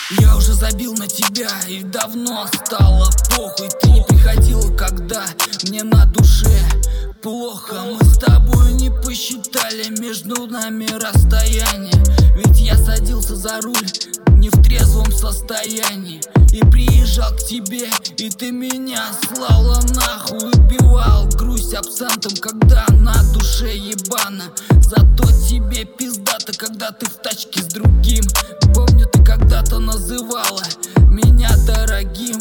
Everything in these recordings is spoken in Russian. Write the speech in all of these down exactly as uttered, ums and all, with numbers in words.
Я уже забил на тебя и давно стало похуй. Ты не приходила, когда мне на душе плохо. Мы с тобой не посчитали между нами расстояние. Ведь я садился за руль не в трезвом состоянии и приезжал к тебе, и ты меня слала нахуй. Убивал грусть абсентом, когда на душе ебано. Зато тебе пиздато, когда ты в тачке с другим. Помню, ты когда-то называла меня дорогим.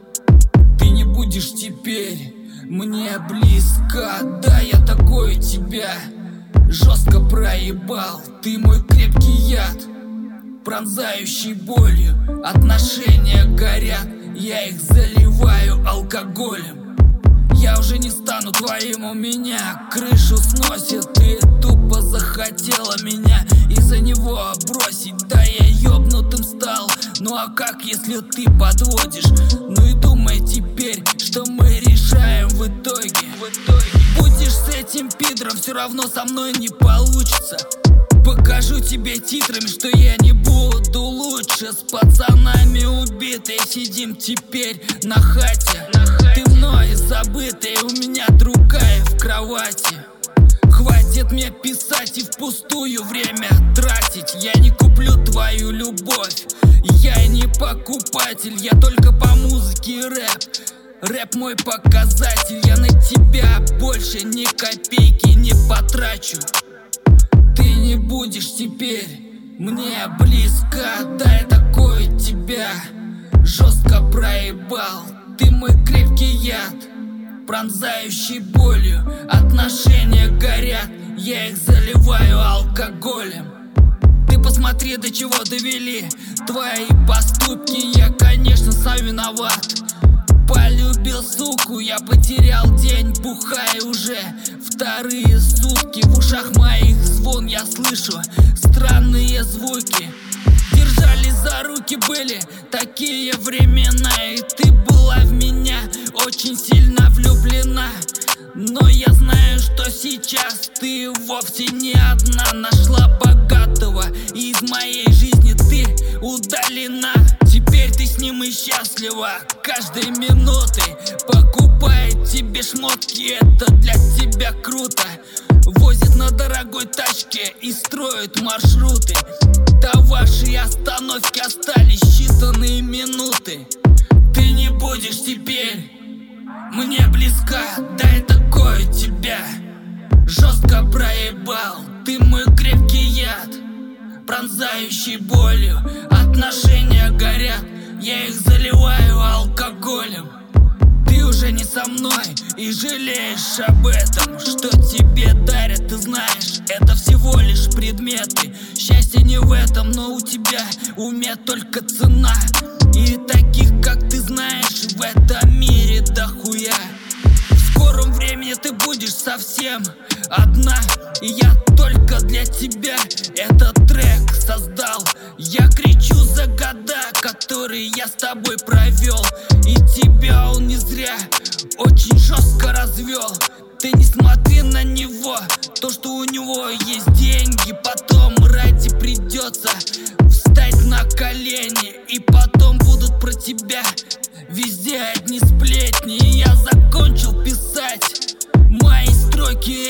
Ты не будешь теперь мне близко. Да, я такой тебя жестко проебал. Ты мой крепкий яд, пронзающий болью. Отношения горят, я их заливаю алкоголем. Я уже не стану твоим, у меня крышу сносит. Ты тупо захотела меня из-за него бросить. Да, я ёбнутым стал, ну а как, если ты подводишь? Ну и думай теперь, что мы решаем в итоге. В итоге будешь с этим пидором, все равно со мной не получится. Покажу тебе титрами, что я не буду лучше. С пацанами убитые сидим теперь на хате. Ты мной забытая, у меня другая в кровати. Хватит мне писать и впустую время тратить. Я не куплю твою любовь, я не покупатель. Я только по музыке и рэп. Рэп мой показатель. Я на тебя больше ни копейки не потрачу. Ты не будешь теперь мне близко. Да, я такой тебя жестко проебал. Ты мой крепкий яд, пронзающий болью. Отношения горят, я их заливаю алкоголем. Ты посмотри, до чего довели твои поступки. Я, конечно, сам виноват. Полюбил суку, я потерял день, бухая уже вторые сутки. В ушах моих звон, я слышу странные звуки. Держались за руки, были такие времена, и ты была в меня очень сильно влюблена. Но я знаю, что сейчас ты вовсе не одна. Нашла богатого, и из моей жизни ты удалена. Теперь ты с ним и счастлива каждой минутой. Покупает тебе шмотки, это для тебя круто. Возит на дорогой тачке и строит маршруты. До вашей остановки остались считанные минуты. Ты не будешь теперь мне близка. Да, я такой тебя жестко проебал. Ты мой крепкий яд, пронзающий болью. Отношения горят, я их заливаю алкоголем. Ты уже не со мной и жалеешь об этом. Что тебе дарят, ты знаешь, это всего лишь предметы. Счастье не в этом, но у тебя в уме только цена. И таких, как ты знаешь, в этом мире дохуя. В скором времени ты будешь совсем одна, и я только для тебя этот трек создал. Я кричу за года, которые я с тобой провел, и тебя он не зря очень жестко развел. Ты не смотри на него, то, что у него есть деньги. Потом ради придется встать на колени, и потом будут про тебя везде одни сплетни. И я закончил писать мои строки